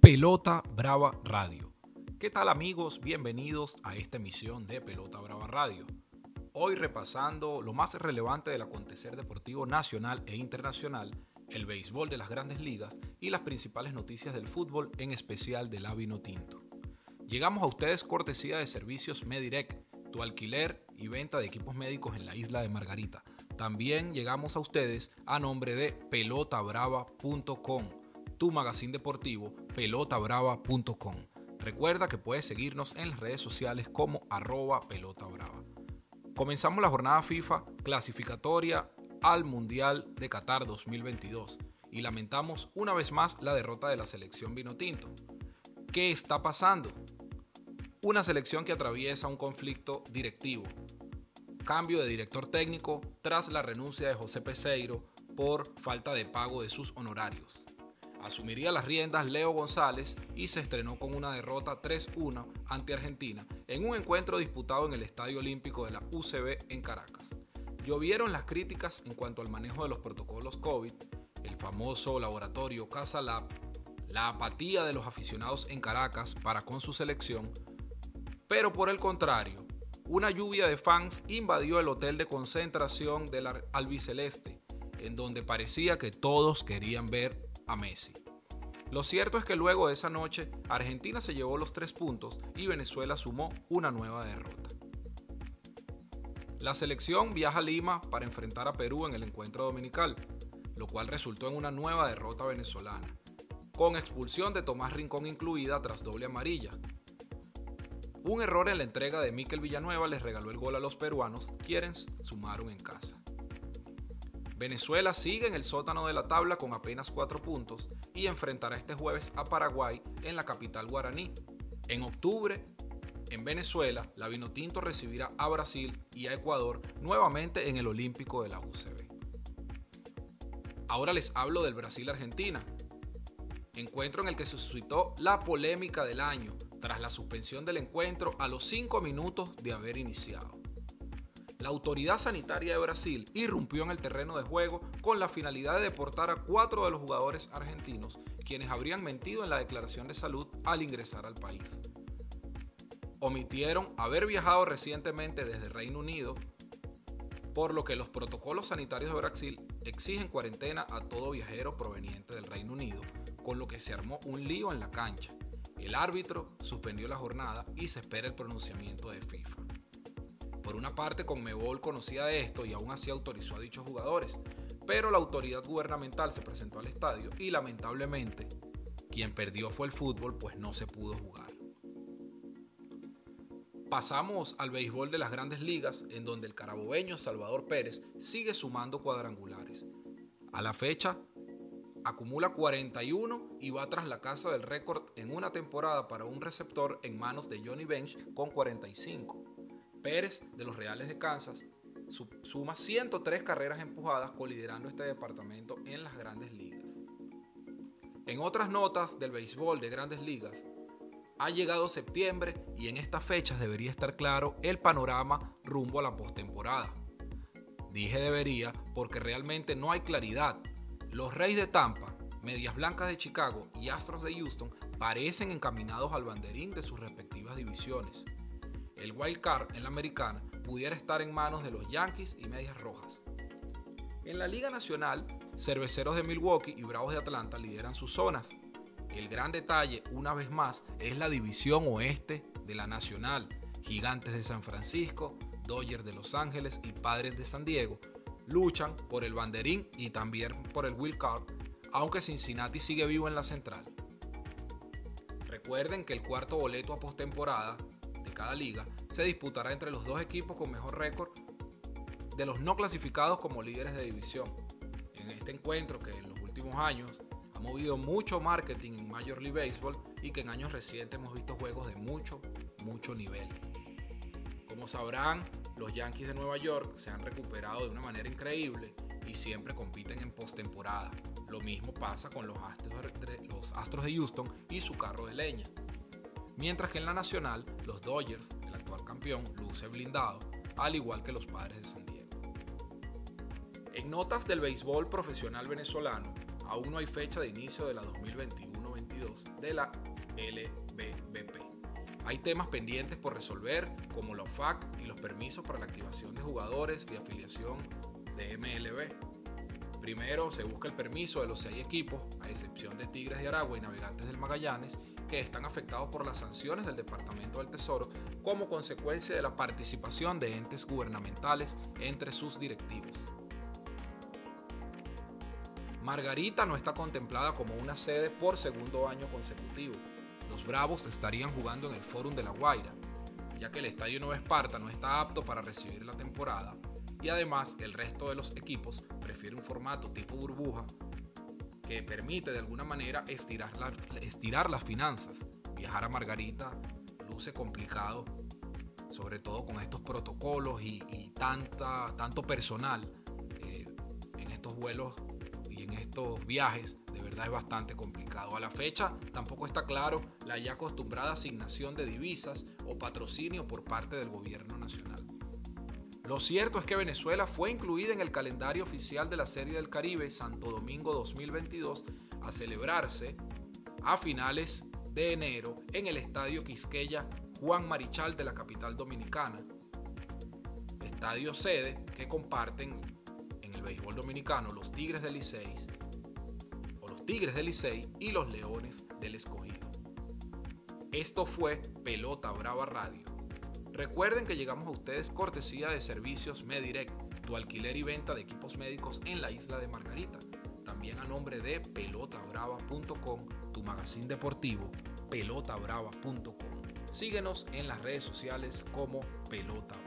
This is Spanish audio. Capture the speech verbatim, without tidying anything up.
Pelota Brava Radio. ¿Qué tal amigos? Bienvenidos a esta emisión de Pelota Brava Radio. Hoy repasando lo más relevante del acontecer deportivo nacional e internacional, el béisbol de las grandes ligas y las principales noticias del fútbol, en especial del Vinotinto. Llegamos a ustedes cortesía de Servicios Medirect, tu alquiler y venta de equipos médicos en la isla de Margarita. También llegamos a ustedes a nombre de pelota brava punto com, tu magazine deportivo pelota brava punto com. Recuerda que puedes seguirnos en las redes sociales como arroba pelotabrava. Comenzamos la jornada FIFA clasificatoria al Mundial de Qatar dos mil veintidós y lamentamos una vez más la derrota de la selección Vinotinto. ¿Qué está pasando? Una selección que atraviesa un conflicto directivo, cambio de director técnico tras la renuncia de José Peseiro por falta de pago de sus honorarios. Asumiría las riendas Leo González y se estrenó con una derrota tres uno ante Argentina en un encuentro disputado en el Estadio Olímpico de la U C B en Caracas. Llovieron las críticas en cuanto al manejo de los protocolos COVID, el famoso laboratorio Casalab, la apatía de los aficionados en Caracas para con su selección, pero por el contrario, una lluvia de fans invadió el hotel de concentración del albiceleste, en donde parecía que todos querían ver a Messi. Lo cierto es que luego de esa noche, Argentina se llevó los tres puntos y Venezuela sumó una nueva derrota. La selección viaja a Lima para enfrentar a Perú en el encuentro dominical, lo cual resultó en una nueva derrota venezolana, con expulsión de Tomás Rincón incluida tras doble amarilla. Un error en la entrega de Mikel Villanueva les regaló el gol a los peruanos, quienes sumaron en casa. Venezuela sigue en el sótano de la tabla con apenas cuatro puntos y enfrentará este jueves a Paraguay en la capital guaraní. En octubre, en Venezuela, la Vinotinto recibirá a Brasil y a Ecuador nuevamente en el Olímpico de la U C B. Ahora les hablo del Brasil-Argentina, encuentro en el que se suscitó la polémica del año tras la suspensión del encuentro a los cinco minutos de haber iniciado. La autoridad sanitaria de Brasil irrumpió en el terreno de juego con la finalidad de deportar a cuatro de los jugadores argentinos, quienes habrían mentido en la declaración de salud al ingresar al país. Omitieron haber viajado recientemente desde Reino Unido, por lo que los protocolos sanitarios de Brasil exigen cuarentena a todo viajero proveniente del Reino Unido, con lo que se armó un lío en la cancha. El árbitro suspendió la jornada y se espera el pronunciamiento de FIFA. Por una parte, Conmebol conocía de esto y aún así autorizó a dichos jugadores, pero la autoridad gubernamental se presentó al estadio y lamentablemente quien perdió fue el fútbol, pues no se pudo jugar. Pasamos al béisbol de las grandes ligas, en donde el carabobeño Salvador Pérez sigue sumando cuadrangulares. A la fecha, acumula cuarenta y uno y va tras la casa del récord en una temporada para un receptor en manos de Johnny Bench con cuarenta y cinco. Pérez, de los Reales de Kansas, suma ciento tres carreras empujadas, coliderando este departamento en las grandes ligas. En otras notas del béisbol de grandes ligas, ha llegado septiembre y en estas fechas debería estar claro el panorama rumbo a la postemporada. Dije debería porque realmente no hay claridad. Los Reyes de Tampa, Medias Blancas de Chicago y Astros de Houston parecen encaminados al banderín de sus respectivas divisiones. El wild card en la americana pudiera estar en manos de los Yankees y Medias Rojas. En la Liga Nacional, Cerveceros de Milwaukee y Bravos de Atlanta lideran sus zonas. El gran detalle, una vez más, es la división oeste de la Nacional. Gigantes de San Francisco, Dodgers de Los Ángeles y Padres de San Diego luchan por el banderín y también por el wild card, aunque Cincinnati sigue vivo en la central. Recuerden que el cuarto boleto a postemporada de cada liga se disputará entre los dos equipos con mejor récord de los no clasificados como líderes de división. En este encuentro, que en los últimos años ha movido mucho marketing en Major League Baseball y que en años recientes hemos visto juegos de mucho, mucho nivel. Como sabrán, los Yankees de Nueva York se han recuperado de una manera increíble y siempre compiten en postemporada. Lo mismo pasa con los Astros, los Astros de Houston y su carro de leña. Mientras que en la Nacional, los Dodgers, el actual campeón, luce blindado, al igual que los Padres de San Diego. En notas del béisbol profesional venezolano, Aún no hay fecha de inicio de la dos mil veintiuno veintidós de la L B B P. Hay temas pendientes por resolver, como la O F A C y los permisos para la activación de jugadores de afiliación de M L B. Primero se busca el permiso de los seis equipos, a excepción de Tigres de Aragua y Navegantes del Magallanes, que están afectados por las sanciones del Departamento del Tesoro como consecuencia de la participación de entes gubernamentales entre sus directivos. Margarita no está contemplada como una sede por segundo año consecutivo. Los Bravos estarían jugando en el Fórum de La Guaira, ya que el Estadio Nueva Esparta no está apto para recibir la temporada y además el resto de los equipos prefiere un formato tipo burbuja que permite de alguna manera estirar, la, estirar las finanzas. Viajar a Margarita luce complicado, sobre todo con estos protocolos y, y tanta, tanto personal eh, en estos vuelos y en estos viajes. De verdad es bastante complicado. A la fecha tampoco está claro la ya acostumbrada asignación de divisas o patrocinio por parte del gobierno nacional. Lo cierto es que Venezuela fue incluida en el calendario oficial de la Serie del Caribe Santo Domingo dos mil veintidós a celebrarse a finales de enero en el Estadio Quisqueya Juan Marichal de la capital dominicana, estadio sede que comparten en el béisbol dominicano los Tigres del Licey o los Tigres del Licey y los Leones del Escogido. Esto fue Pelota Brava Radio. Recuerden que llegamos a ustedes cortesía de Servicios Medirect, tu alquiler y venta de equipos médicos en la isla de Margarita. También a nombre de pelota brava punto com, tu magazine deportivo, pelota brava punto com. Síguenos en las redes sociales como Pelota Brava.